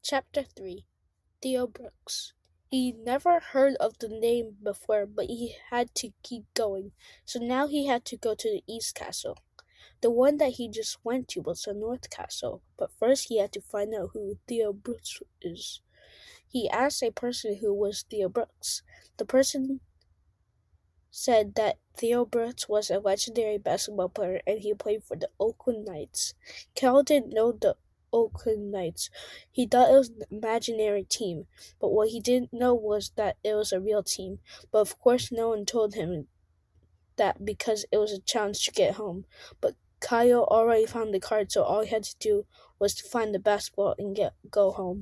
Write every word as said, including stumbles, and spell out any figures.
Chapter three Theo Brooks. He never heard of the name before, but he had to keep going, so now he had to go to the East Castle. The one that he just went to was the North Castle, but first he had to find out who Theo Brooks is. He asked a person who was Theo Brooks. The person said that Theo Brooks was a legendary basketball player and he played for the Oakland Knights. Cal didn't know the Oakland Knights. He thought it was an imaginary team, but what he didn't know was that it was a real team. But of course no one told him that because it was a challenge to get home. But Kyle already found the card, so all he had to do was to find the basketball and get go home.